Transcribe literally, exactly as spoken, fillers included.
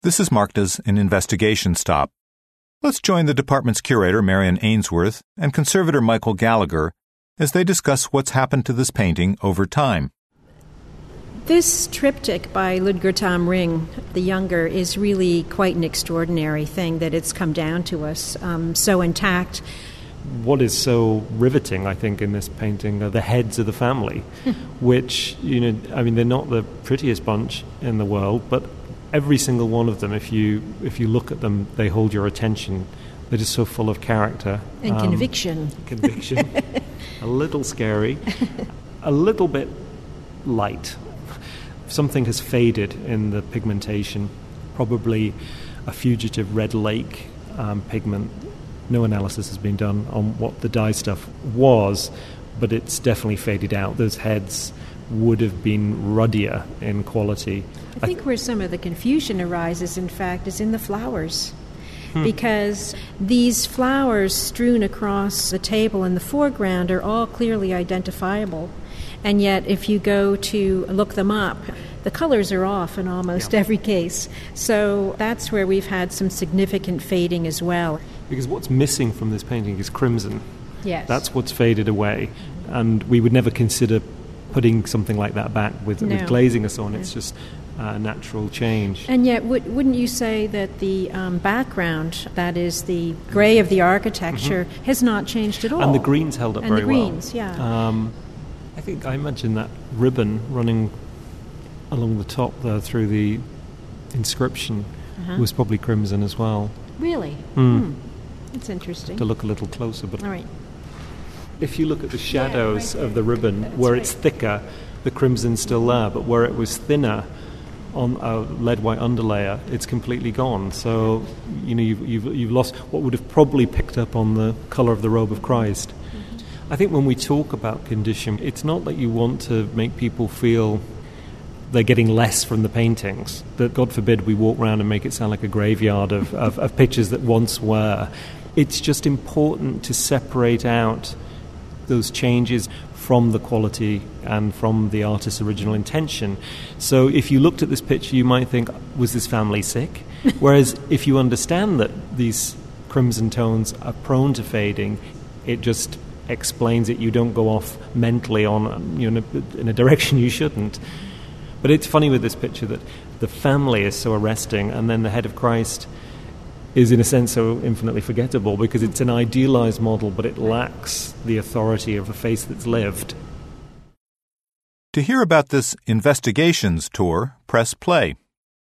This is marked as an investigation stop. Let's join the department's curator, Marion Ainsworth, and conservator Michael Gallagher as they discuss what's happened to this painting over time. This triptych by Ludger Thom Ring, the Younger, is really quite an extraordinary thing that it's come down to us um, so intact. What is so riveting, I think, in this painting are the heads of the family, which, you know, I mean, they're not the prettiest bunch in the world, but every single one of them, if you if you look at them, they hold your attention. They're just so full of character. And um, conviction. Conviction. A little scary. A little bit light. Something has faded in the pigmentation. Probably a fugitive red lake um, pigment. No analysis has been done on what the dye stuff was, but it's definitely faded out. Those heads would have been ruddier in quality. I think where some of the confusion arises, in fact, is in the flowers. Hmm. Because these flowers strewn across the table in the foreground are all clearly identifiable. And yet, if you go to look them up, the colors are off in almost yeah. every case. So that's where we've had some significant fading as well. Because what's missing from this painting is crimson. Yes. That's what's faded away. And we would never consider putting something like that back with, no. with glazing and so on. No. It's just a natural change. And yet, would, wouldn't you say that the um, background, that is the grey of the architecture, mm-hmm. has not changed at all? And the greens held up and very the greens, well. yeah. Um, I think I imagine that ribbon running along the top there through the inscription uh-huh. was probably crimson as well. Really? Mm. Hmm. That's interesting. To look a little closer, but all right. If you look at the shadows yeah, right of the ribbon, That's where right. it's thicker, the crimson's still there, but where it was thinner on a lead white underlayer, it's completely gone. So, you know, you've, you've, you've lost what would have probably picked up on the colour of the robe of Christ. Mm-hmm. I think when we talk about condition, it's not that you want to make people feel they're getting less from the paintings, that God forbid we walk around and make it sound like a graveyard of, of, of pictures that once were. It's just important to separate out those changes from the quality and from the artist's original intention. So if you looked at this picture, you might think, was this family sick? Whereas if you understand that these crimson tones are prone to fading, it just explains it. You don't go off mentally on, you know, in a direction you shouldn't. But it's funny with this picture that the family is so arresting, and then the head of Christ is in a sense so infinitely forgettable because it's an idealized model, but it lacks the authority of a face that's lived. To hear about this Investigations tour, press play.